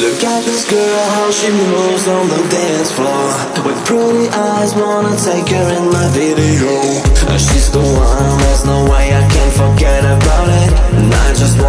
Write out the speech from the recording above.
Look at this girl, how she moves on the dance floor. With pretty eyes, wanna take her in my video. She's the one, there's no way I can forget about it. And I just